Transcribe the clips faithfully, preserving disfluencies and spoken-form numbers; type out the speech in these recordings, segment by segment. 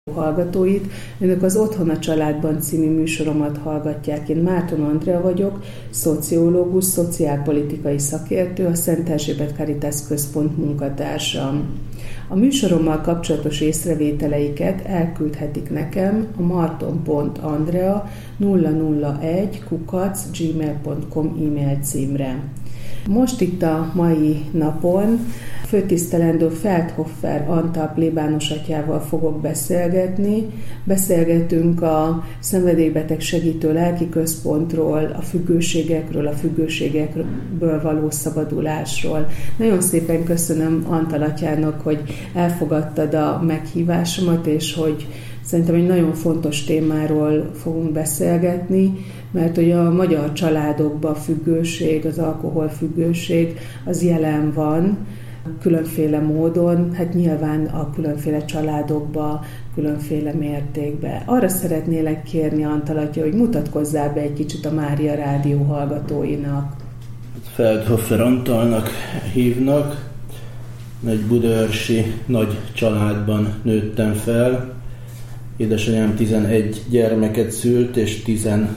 hallgatóit. Önök az Otthon a családban című műsoromat hallgatják. Én Márton Andrea vagyok, szociológus, szociálpolitikai szakértő, a Szent Erzsébet Caritas Központ munkatársam. A műsorommal kapcsolatos észrevételeiket elküldhetik nekem a marton pont andrea nulla nulla egy kukac gmail pont com e-mail címre. Most itt a mai napon főtisztelendő Feldhofer Antal plébános atyával fogok beszélgetni. Beszélgetünk a szenvedélybeteg segítő lelki központról, a függőségekről, a függőségekből való szabadulásról. Nagyon szépen köszönöm Antal atyának, hogy elfogadtad a meghívásomat, és hogy szerintem egy nagyon fontos témáról fogunk beszélgetni, mert hogy a magyar családokban a függőség, az alkoholfüggőség az jelen van, különféle módon, hát nyilván a különféle családokban, különféle mértékben. Arra szeretnélek kérni, Antal atya, hogy mutatkozzál be egy kicsit a Mária Rádió hallgatóinak. Feldhofer Antalnak hívnak, egy budaörsi nagy családban nőttem fel. Édesanyám tizenegy gyermeket szült, és tizen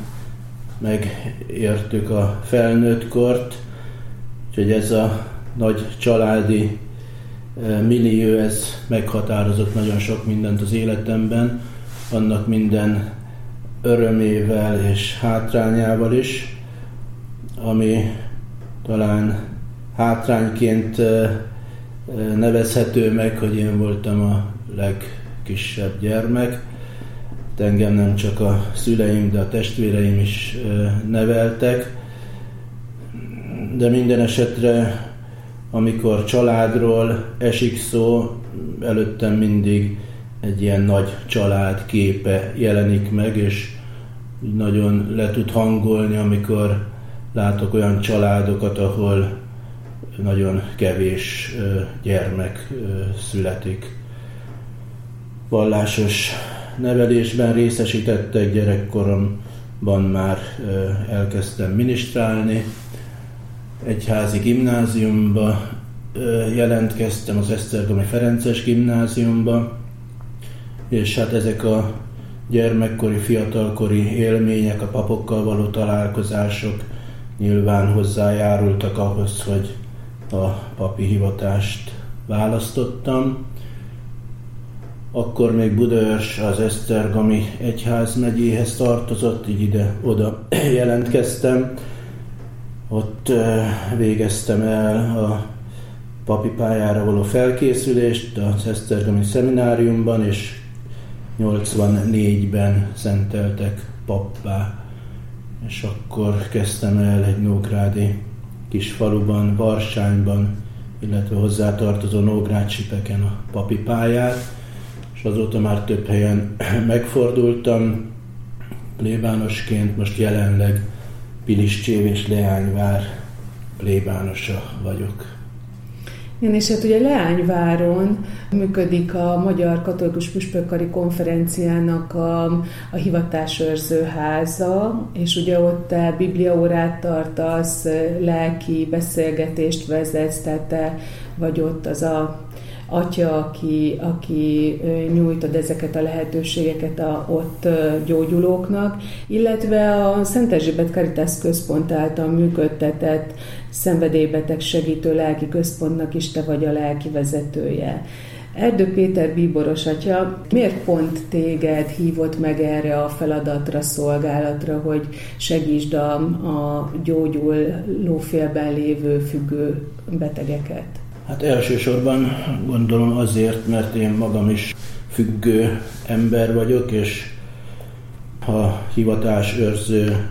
megértük a felnőttkort, úgyhogy ez a nagy családi millió, ez meghatározott nagyon sok mindent az életemben, annak minden örömével és hátrányával is, ami talán hátrányként nevezhető meg, hogy én voltam a legkisebb gyermek. Engem nem csak a szüleim, de a testvéreim is neveltek, de minden esetre, amikor családról esik szó, előttem mindig egy ilyen nagy család képe jelenik meg, és nagyon le tud hangolni, amikor látok olyan családokat, ahol nagyon kevés gyermek születik. Vallásos nevelésben részesítettek, gyerekkoromban már elkezdtem minisztrálni. Egyházi gimnáziumba jelentkeztem, az Esztergomi Ferences gimnáziumba, és hát ezek a gyermekkori, fiatalkori élmények, a papokkal való találkozások nyilván hozzájárultak ahhoz, hogy a papi hivatást választottam. Akkor még Budaörs az Esztergomi egyházmegyéhez tartozott, így ide-oda jelentkeztem. Ott végeztem el a papi pályára való felkészülést az Esztergomi szemináriumban, és nyolcvannégyben szenteltek pappá. És akkor kezdtem el egy nógrádi kis faluban, Varsányban, illetve hozzátartozó Nógrád-Sipeken a papi pályát, és azóta már több helyen megfordultam plébánosként, most jelenleg Piliscsév és Leányvár plébánosa vagyok. Igen, és hát ugye Leányváron működik a Magyar Katolikus Püspökkari Konferenciának a, a hivatásőrző háza, és ugye ott te bibliaórát tartasz, lelki beszélgetést vezetsz, tehát te vagy ott az a atya, aki, aki nyújtad ezeket a lehetőségeket a ott gyógyulóknak, illetve a Szent Erzsébet Caritas Központ által működtetett szenvedélybeteg segítő lelki központnak is te vagy a lelki vezetője. Erdő Péter bíboros atya, miért pont téged hívott meg erre a feladatra, szolgálatra, hogy segítsd a, a gyógyulófélben lévő függő betegeket? Hát elsősorban gondolom azért, mert én magam is függő ember vagyok, és a hivatásőrző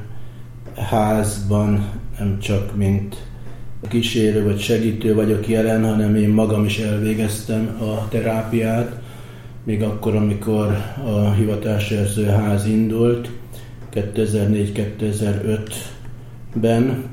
házban nem csak mint kísérő vagy segítő vagyok jelen, hanem én magam is elvégeztem a terápiát, még akkor, amikor a hivatásőrző ház indult kétezer-négy kétezer-ötben.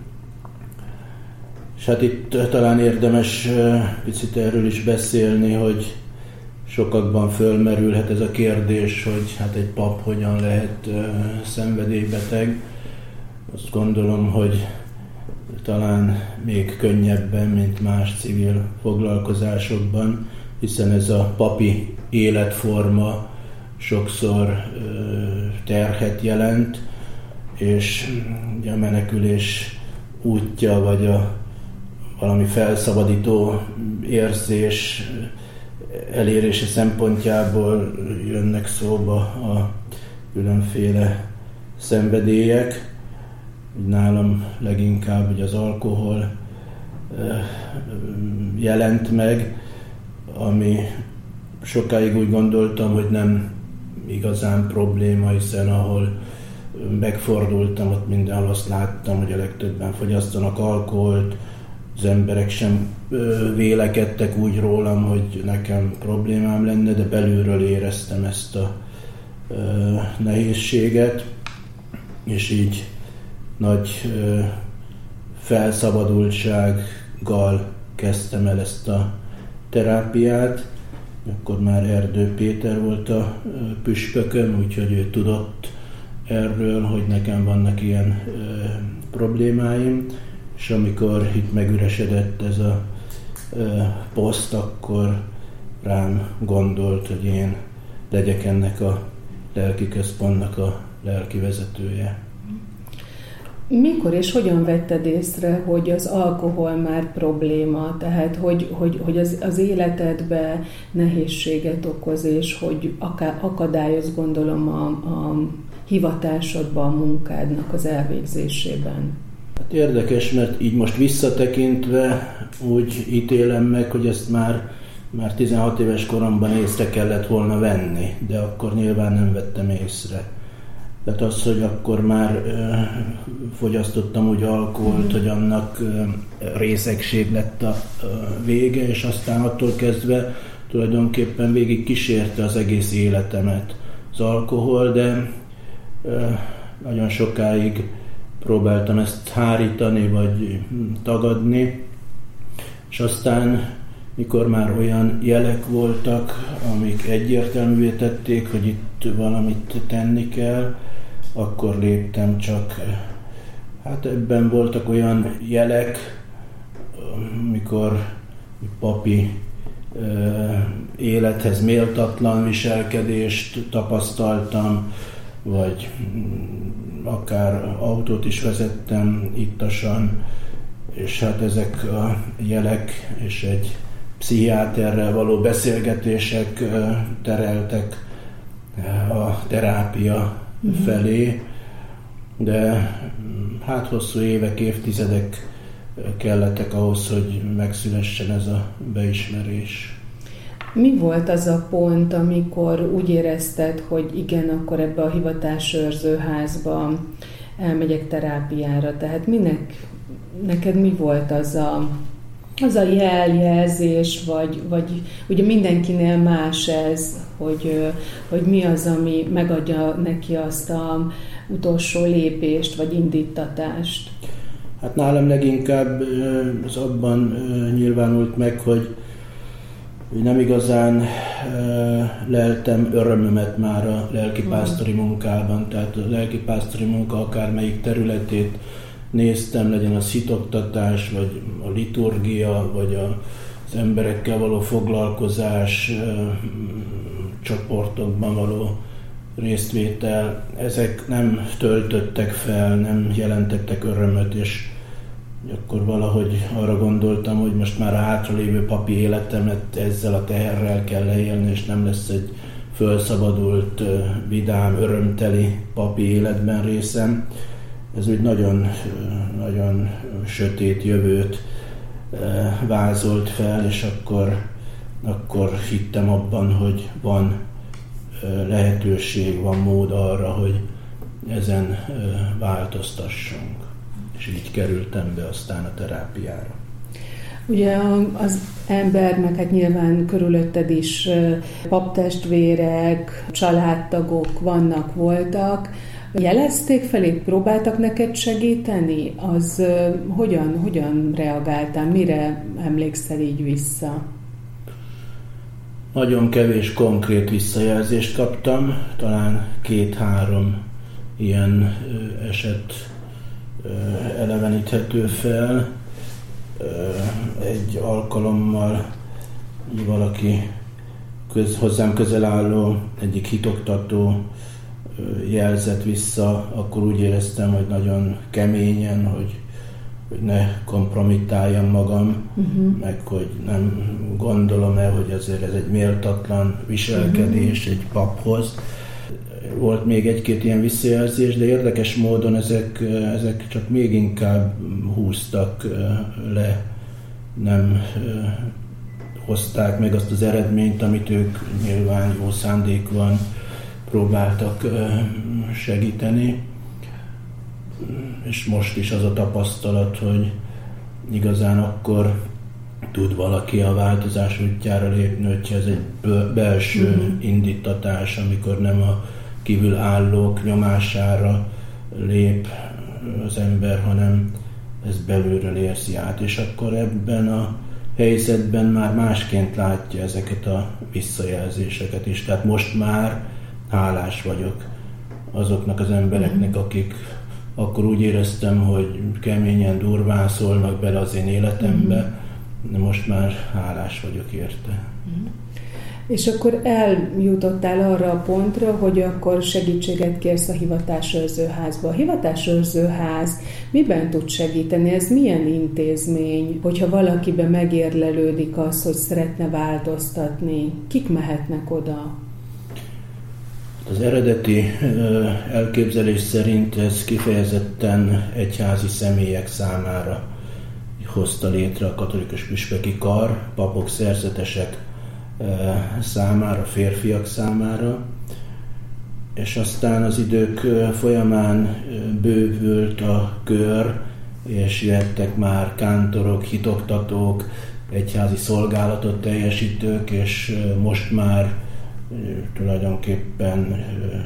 És hát itt talán érdemes picit erről is beszélni, hogy sokakban fölmerülhet ez a kérdés, hogy hát egy pap hogyan lehet szenvedélybeteg. Azt gondolom, hogy talán még könnyebben, mint más civil foglalkozásokban, hiszen ez a papi életforma sokszor terhet jelent, és a menekülés útja, vagy a valami felszabadító érzés elérése szempontjából jönnek szóba a különféle szenvedélyek. Nálam leginkább ugye az alkohol jelent meg, ami sokáig úgy gondoltam, hogy nem igazán probléma, hiszen ahol megfordultam, ott mindenhol azt láttam, hogy a legtöbben fogyasztanak alkoholt, az emberek sem vélekedtek úgy rólam, hogy nekem problémám lenne, de belülről éreztem ezt a nehézséget, és így nagy felszabadultsággal kezdtem el ezt a terápiát. Akkor már Erdő Péter volt a püspököm, úgyhogy ő tudott erről, hogy nekem vannak ilyen problémáim, és amikor itt megüresedett ez a poszt, akkor rám gondolt, hogy én legyek ennek a lelki központnak a lelki vezetője. Mikor és hogyan vetted észre, hogy az alkohol már probléma, tehát hogy, hogy, hogy az, az életedbe nehézséget okoz, és hogy akadályoz, gondolom, a, a hivatásodban, a munkádnak az elvégzésében? Hát érdekes, mert így most visszatekintve úgy ítélem meg, hogy ezt már, már tizenhat éves koromban észre kellett volna venni, de akkor nyilván nem vettem észre. Tehát az, hogy akkor már ö, fogyasztottam úgy alkoholt, mm. hogy annak ö, részegség lett a ö, vége, és aztán attól kezdve tulajdonképpen végig kísérte az egész életemet az alkohol, de ö, nagyon sokáig próbáltam ezt hárítani, vagy tagadni, és aztán, mikor már olyan jelek voltak, amik egyértelművé tették, hogy itt valamit tenni kell, akkor léptem csak. Hát ebben voltak olyan jelek, mikor papi élethez méltatlan viselkedést tapasztaltam, vagy akár autót is vezettem ittasan, és hát ezek a jelek és egy pszichiáterrel való beszélgetések tereltek a terápia uh-huh. felé, de hát hosszú évek, évtizedek kellettek ahhoz, hogy megszülessen ez a beismerés. Mi volt az a pont, amikor úgy érezted, hogy igen, akkor ebbe a hivatásőrző házba elmegyek terápiára? Tehát minek, neked mi volt az a, az a jeljelzés, vagy, vagy ugye mindenkinél más ez, hogy, hogy mi az, ami megadja neki azt az utolsó lépést, vagy indítatást? Hát nálam leginkább az abban nyilvánult meg, hogy nem igazán leltem örömömet már a lelkipásztori munkában, tehát a lelkipásztori munka akármelyik területét néztem, legyen az hitoktatás, vagy a liturgia, vagy az emberekkel való foglalkozás, csoportokban való résztvétel, ezek nem töltöttek fel, nem jelentettek örömöt, és akkor valahogy arra gondoltam, hogy most már a hátralévő papi életemet ezzel a teherrel kell leélni, és nem lesz egy fölszabadult, vidám, örömteli papi életben részem. Ez úgy nagyon, nagyon sötét jövőt vázolt fel, és akkor, akkor hittem abban, hogy van lehetőség, van mód arra, hogy ezen változtassunk. És így kerültem be aztán a terápiára. Ugye az ember, meg hát nyilván körülötted is paptestvérek, családtagok vannak, voltak. Jelezték felé, próbáltak neked segíteni? Az hogyan, hogyan reagáltál? Mire emlékszel így vissza? Nagyon kevés konkrét visszajelzést kaptam, talán két-három ilyen eset eleveníthető fel. Egy alkalommal valaki köz, hozzám közel álló egyik hitoktató jelzett vissza, akkor úgy éreztem, hogy nagyon keményen, hogy, hogy ne kompromittáljam magam, uh-huh. meg hogy nem gondolom el, hogy azért ez egy méltatlan viselkedés uh-huh. egy paphoz. Volt még egy-két ilyen visszajelzés, de érdekes módon ezek, ezek csak még inkább húztak le, nem hozták meg azt az eredményt, amit ők nyilván jó szándékban próbáltak segíteni. És most is az a tapasztalat, hogy igazán akkor tud valaki a változás útjára lépni, hogyha ez egy belső mm-hmm. indítatás, amikor nem a kívülállók nyomására lép az ember, hanem ez belülről érzi át. És akkor ebben a helyzetben már másként látja ezeket a visszajelzéseket is. Tehát most már hálás vagyok azoknak az embereknek, akik akkor úgy éreztem, hogy keményen, durván szólnak bele az én életembe, de most már hálás vagyok érte. És akkor eljutottál arra a pontra, hogy akkor segítséget kérsz a hivatásőrzőházba. A hivatásőrzőház miben tud segíteni? Ez milyen intézmény? Hogyha valakiben megérlelődik az, hogy szeretne változtatni, kik mehetnek oda? Az eredeti elképzelés szerint ez kifejezetten egyházi személyek számára hozta létre a katolikus püspöki kar, papok, szerzetesek számára, férfiak számára, és aztán az idők folyamán bővült a kör, és jöttek már kántorok, hitoktatók, egyházi szolgálatot teljesítők, és most már tulajdonképpen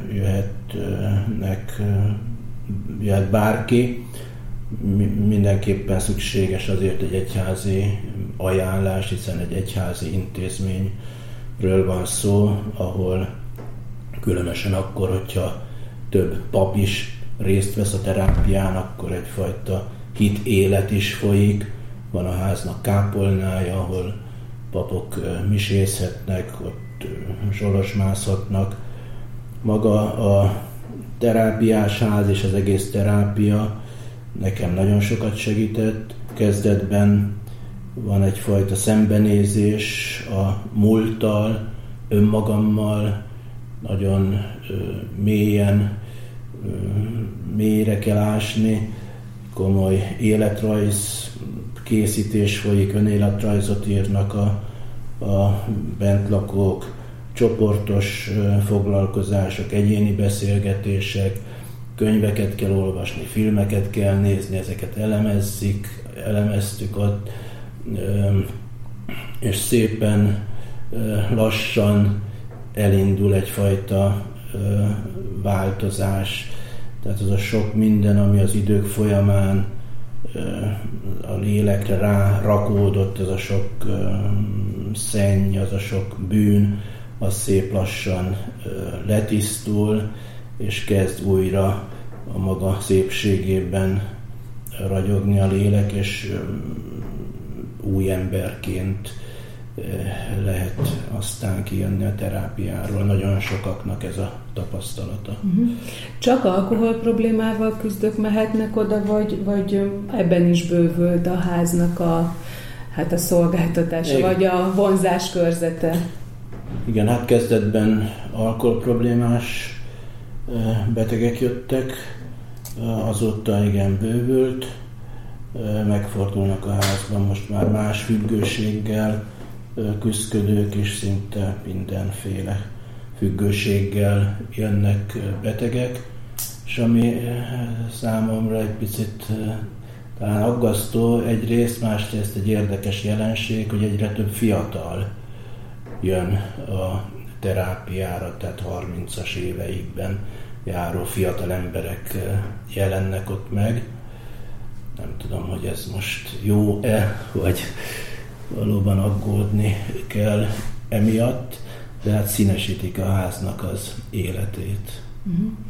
jöhetnek, jöhet bárki. Mindenképpen szükséges azért egy egyházi ajánlás, hiszen egy egyházi intézményről van szó, ahol különösen akkor, hogyha több pap is részt vesz a terápián, akkor egyfajta hit élet is folyik. Van a háznak kápolnája, ahol papok misézhetnek, ott zsolosmászhatnak. Maga a terápiás ház és az egész terápia nekem nagyon sokat segített. Kezdetben van egyfajta szembenézés a múlttal, önmagammal, nagyon ö, mélyen, ö, mélyre kell ásni, komoly életrajz készítés folyik, önéletrajzot írnak a, a bentlakók, csoportos ö, foglalkozások, egyéni beszélgetések, könyveket kell olvasni, filmeket kell nézni, ezeket elemezzük, elemeztük ott, és szépen lassan elindul egyfajta változás. Tehát az a sok minden, ami az idők folyamán a lélekre rárakódott, az a sok szenny, az a sok bűn, az szép lassan letisztul, és kezd újra a maga szépségében ragyogni a lélek, és új emberként lehet aztán kijönni a terápiáról. Nagyon sokaknak ez a tapasztalata. Csak alkohol problémával küzdők mehetnek oda, vagy, vagy ebben is bővült a háznak a, hát a szolgáltatása, igen, vagy a vonzás körzete? Igen, hát kezdetben alkohol problémás betegek jöttek, azóta igen bővült, megfordulnak a házban most már más függőséggel küzdködők, és szinte mindenféle függőséggel jönnek betegek, és ami számomra egy picit talán aggasztó egyrészt, másrészt egy érdekes jelenség, hogy egyre több fiatal jön a terápiára, tehát harmincas éveikben járó fiatal emberek jelennek ott meg. Nem tudom, hogy ez most jó-e, vagy valóban aggódni kell emiatt, de hát színesítik a háznak az életét.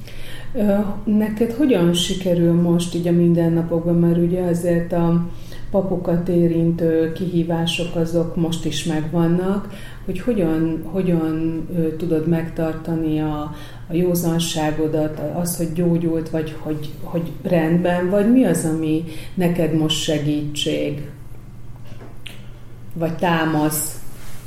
Uh-huh. Neked hogyan sikerül most így a mindennapokban, mert ugye azért a papokat érintő kihívások azok most is megvannak, hogy hogyan, hogyan tudod megtartani a, a józanságodat, az, hogy gyógyult, vagy hogy, hogy rendben vagy, mi az, ami neked most segítség, vagy támasz?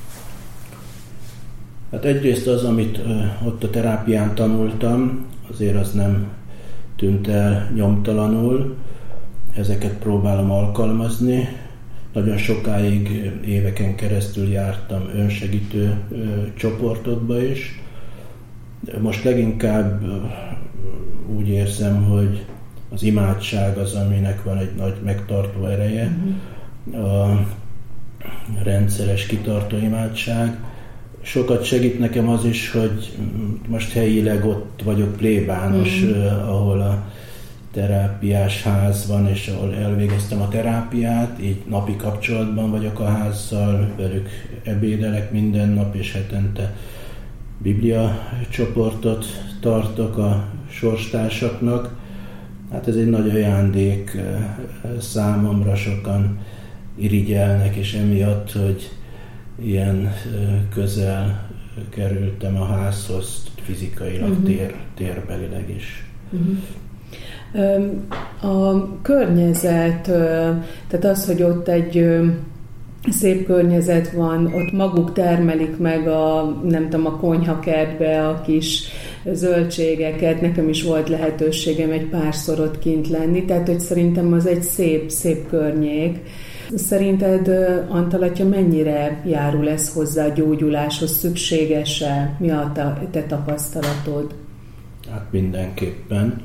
Hát egyrészt az, amit ott a terápián tanultam, azért az nem tűnt el nyomtalanul, ezeket próbálom alkalmazni. Nagyon sokáig, éveken keresztül jártam önsegítő csoportokba is. Most leginkább úgy érzem, hogy az imádság az, aminek van egy nagy megtartó ereje. A rendszeres kitartó imádság. Sokat segít nekem az is, hogy most helyileg ott vagyok plébános, mm. ahol a terápiás ház van, és ahol elvégeztem a terápiát, így napi kapcsolatban vagyok a házzal, velük ebédelek minden nap, és hetente biblia csoportot tartok a sorstársaknak. Hát ez egy nagy ajándék számomra, sokan irigyelnek, és emiatt, hogy ilyen közel kerültem a házhoz, fizikailag, uh-huh. tér, térbelileg is. Uh-huh. A környezet, tehát az, hogy ott egy szép környezet van, ott maguk termelik meg a, nem tudom, a konyhakertbe a kis zöldségeket, nekem is volt lehetőségem egy párszor ott kint lenni, tehát hogy szerintem az egy szép, szép környék. Szerinted, Antal atya, mennyire járul ez hozzá a gyógyuláshoz? Szükséges-e? Mi a te tapasztalatod? Hát mindenképpen.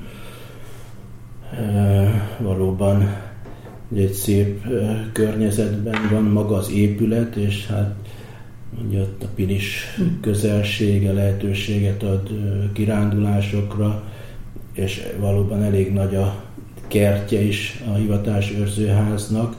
E, valóban egy szép környezetben van maga az épület, és hát ugye ott a Pilis közelsége lehetőséget ad kirándulásokra, és valóban elég nagy a kertje is a hivatásőrzőháznak.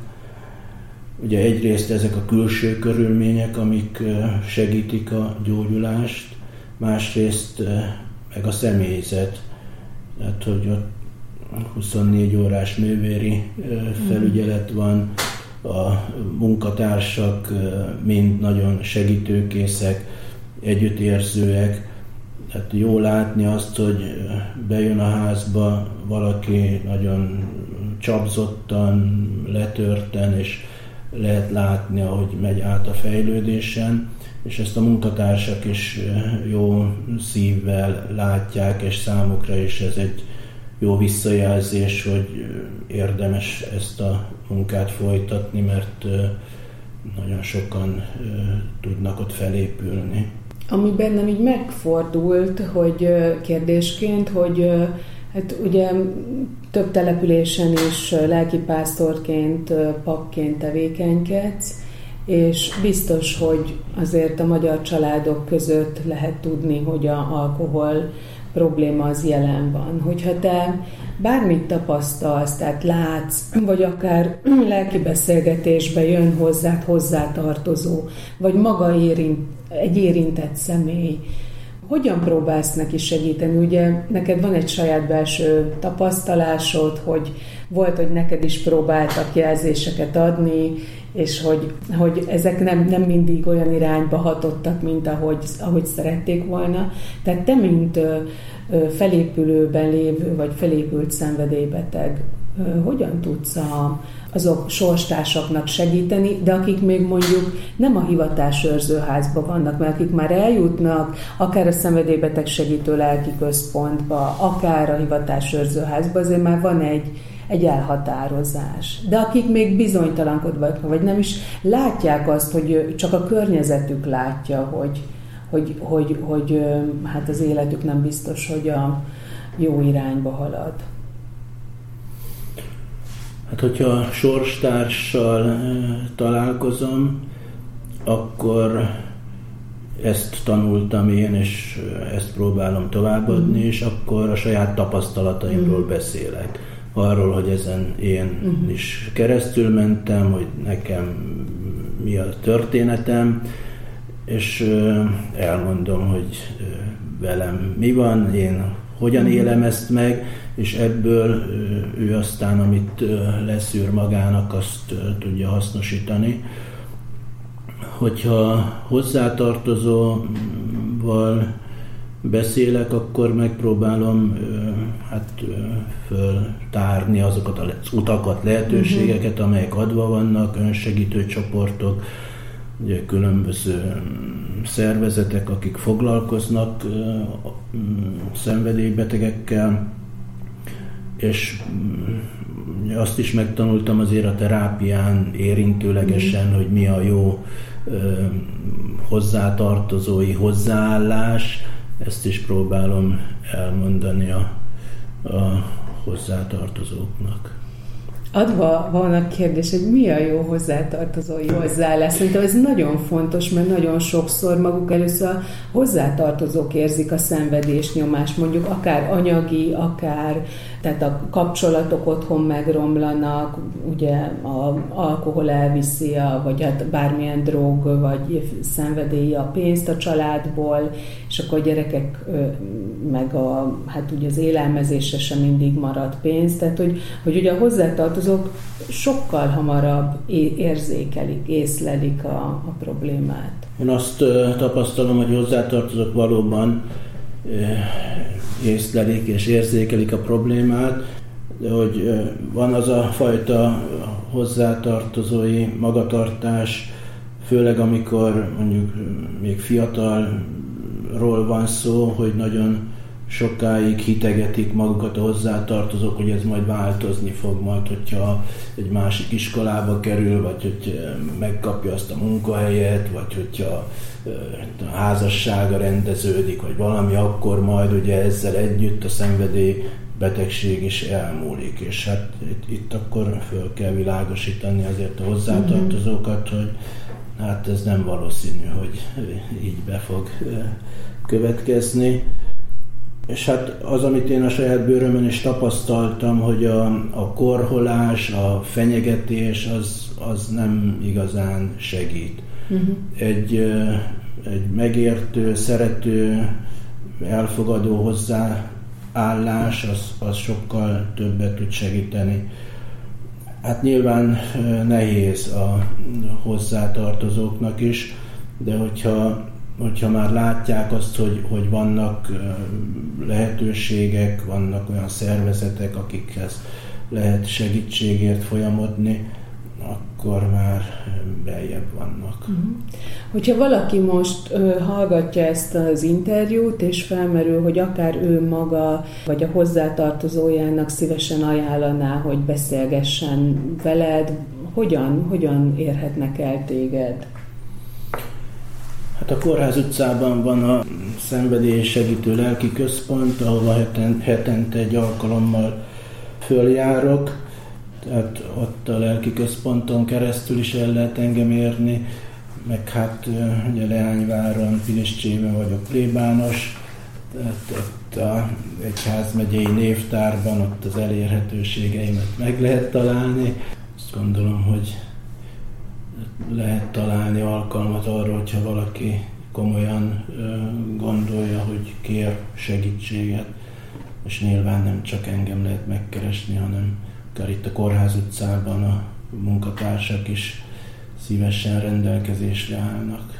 Ugye egyrészt ezek a külső körülmények, amik segítik a gyógyulást, másrészt meg a személyzet. Tehát, hogy ott huszonnégy órás nővéri felügyelet van, a munkatársak mind nagyon segítőkészek, együttérzőek. Tehát jó látni azt, hogy bejön a házba valaki nagyon csapzottan, letörten, és lehet látni, ahogy megy át a fejlődésen, és ezt a munkatársak is jó szívvel látják, és számukra is ez egy jó visszajelzés, hogy érdemes ezt a munkát folytatni, mert nagyon sokan tudnak ott felépülni. Ami bennem így megfordult, hogy kérdésként, hogy hát ugye több településen is lelkipásztorként, papként tevékenykedsz, és biztos, hogy azért a magyar családok között lehet tudni, hogy az alkohol probléma az jelen van. Hogyha te bármit tapasztalsz, tehát látsz, vagy akár lelkibeszélgetésbe jön hozzád hozzátartozó, vagy maga érint, egy érintett személy, hogyan próbálsz neki segíteni? Ugye neked van egy saját belső tapasztalásod, hogy volt, hogy neked is próbáltak jelzéseket adni, és hogy, hogy ezek nem, nem mindig olyan irányba hatottak, mint ahogy, ahogy szerették volna. Tehát te, mint felépülőben lévő, vagy felépült szenvedélybeteg, hogyan tudsz a, azok sorstársaknak segíteni, de akik még mondjuk nem a hivatásőrzőházban vannak, mert akik már eljutnak akár a szenvedélybeteg segítő lelki központba, akár a hivatásőrzőházba, azért már van egy, egy elhatározás. De akik még bizonytalankodnak, vagy nem is látják azt, hogy csak a környezetük látja, hogy, hogy, hogy, hogy hát az életük nem biztos, hogy a jó irányba halad. Hát, hogyha sorstársal találkozom, akkor ezt tanultam én, és ezt próbálom továbbadni, mm. és akkor a saját tapasztalataimról mm. beszélek. Arról, hogy ezen én mm. is keresztül mentem, hogy nekem mi a történetem, és elmondom, hogy velem mi van, én hogyan élem ezt meg, és ebből ő aztán, amit leszűr magának, azt tudja hasznosítani. Hogyha hozzátartozóval beszélek, akkor megpróbálom hát, föltárni azokat az utakat, lehetőségeket, amelyek adva vannak, önsegítő csoportok, ugye különböző szervezetek, akik foglalkoznak szenvedélybetegekkel, és azt is megtanultam azért a terápián érintőlegesen, mm. hogy mi a jó hozzátartozói hozzáállás, ezt is próbálom elmondani a, a hozzátartozóknak. Adva van a kérdés, hogy mi a jó hozzátartozói hozzáállás. Szerintem ez nagyon fontos, mert nagyon sokszor maguk először a hozzátartozók érzik a szenvedés nyomást, mondjuk akár anyagi, akár, tehát a kapcsolatok otthon megromlanak, ugye az alkohol elviszi, a, vagy hát bármilyen drog, vagy szenvedélye a pénzt a családból, és akkor a gyerekek meg a, hát ugye az élelmezésre sem mindig marad pénz, tehát hogy, hogy ugye a hozzátartozók azok sokkal hamarabb érzékelik, észlelik a, a problémát. Én azt uh, tapasztalom, hogy hozzátartozók valóban uh, észlelik és érzékelik a problémát, de hogy uh, van az a fajta hozzátartozói magatartás, főleg amikor mondjuk még fiatalról van szó, hogy nagyon sokáig hitegetik magukat a hozzátartozók, hogy ez majd változni fog majd, hogyha egy másik iskolába kerül, vagy hogy megkapja azt a munkahelyet, vagy hogyha a házassága rendeződik, vagy valami, akkor majd ugye ezzel együtt a szenvedély betegség is elmúlik. És hát itt, itt akkor föl kell világosítani azért a hozzátartozókat, hogy hát ez nem valószínű, hogy így be fog következni. És hát az, amit én a saját bőrömön is tapasztaltam, hogy a, a korholás, a fenyegetés, az, az nem igazán segít. Uh-huh. Egy, egy megértő, szerető, elfogadó hozzáállás, az, az sokkal többet tud segíteni. Hát nyilván nehéz a hozzátartozóknak is, de hogyha hogyha már látják azt, hogy, hogy vannak lehetőségek, vannak olyan szervezetek, akikhez lehet segítségért folyamodni, akkor már beljebb vannak. Uh-huh. Hogyha valaki most uh, hallgatja ezt az interjút, és felmerül, hogy akár ő maga, vagy a hozzátartozójának szívesen ajánlaná, hogy beszélgessen veled, hogyan, hogyan érhetnek el téged? Hát a Kórház utcában van a szenvedélysegítő lelki központ, ahova heten, hetente egy alkalommal följárok, tehát ott a lelki központon keresztül is el lehet engem érni, meg hát ugye Leányváron, Piliscsében vagyok plébános, tehát ott a egyházmegyei névtárban ott az elérhetőségeimet meg lehet találni. Azt gondolom, hogy lehet találni alkalmat arra, hogyha valaki komolyan gondolja, hogy kér segítséget, és nyilván nem csak engem lehet megkeresni, hanem akár itt a Kórház utcában a munkatársak is szívesen rendelkezésre állnak.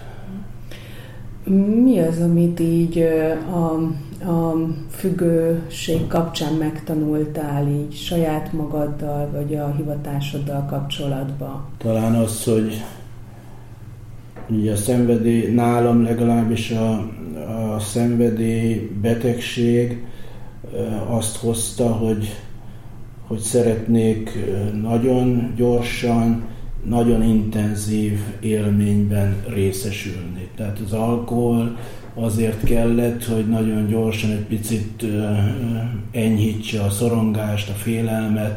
Mi az, amit így a, a függőség kapcsán megtanultál így saját magaddal, vagy a hivatásoddal kapcsolatban? Talán az, hogy ugye a szenvedély, nálam legalábbis a, a szenvedély betegség azt hozta, hogy, hogy szeretnék nagyon gyorsan, nagyon intenzív élményben részesülni. Tehát az alkohol azért kellett, hogy nagyon gyorsan egy picit enyhítse a szorongást, a félelmet,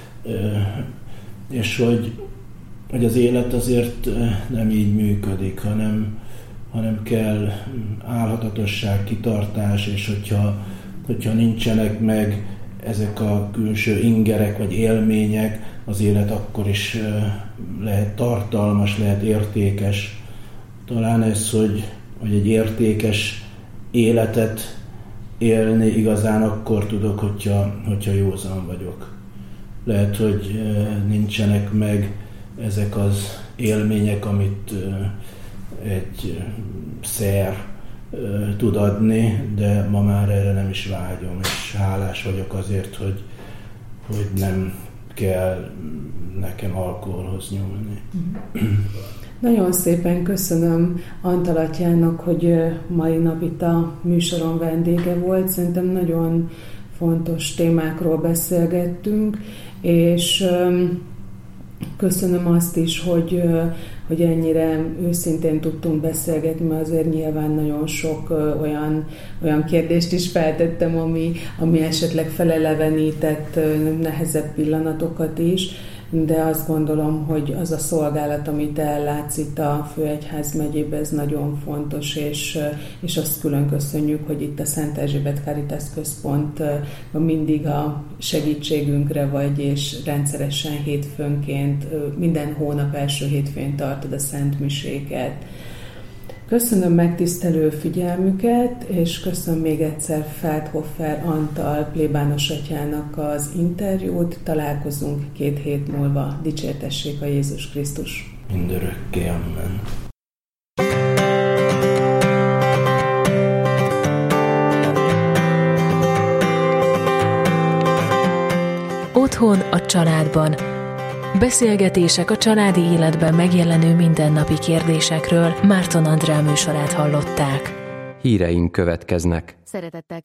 és hogy, hogy az élet azért nem így működik, hanem, hanem kell álhatatosság, kitartás, és hogyha, hogyha nincsenek meg ezek a külső ingerek vagy élmények, az élet akkor is lehet tartalmas, lehet értékes. Talán ez, hogy, hogy egy értékes életet élni igazán akkor tudok, hogyha, hogyha józan vagyok. Lehet, hogy nincsenek meg ezek az élmények, amit egy szer tud adni, de ma már erre nem is vágyom, és hálás vagyok azért, hogy, hogy nem kell nekem alkoholhoz nyúlni. Nagyon szépen köszönöm Antal atyának, hogy mai nap itt a műsoron vendége volt. Szerintem nagyon fontos témákról beszélgettünk, és köszönöm azt is, hogy, hogy ennyire őszintén tudtunk beszélgetni, mert azért nyilván nagyon sok olyan, olyan kérdést is feltettem, ami, ami esetleg felelevenített nehezebb pillanatokat is, de azt gondolom, hogy az a szolgálat, amit ellátsz itt a Főegyház megyében, ez nagyon fontos, és, és azt külön köszönjük, hogy itt a Szent Erzsébet Caritas Központ mindig a segítségünkre vagy, és rendszeresen hétfőnként, minden hónap első hétfőn tartod a Szent Miséket. Köszönöm megtisztelő figyelmüket, és köszönöm még egyszer Feldhofer Antal plébános atyának az interjút. Találkozunk két hét múlva. Dicsértessék a Jézus Krisztus! Mindörökké, amen. Otthon a családban. Beszélgetések a családi életben megjelenő mindennapi kérdésekről. Márton Andrea műsorát hallották. Híreink következnek. Szeretettel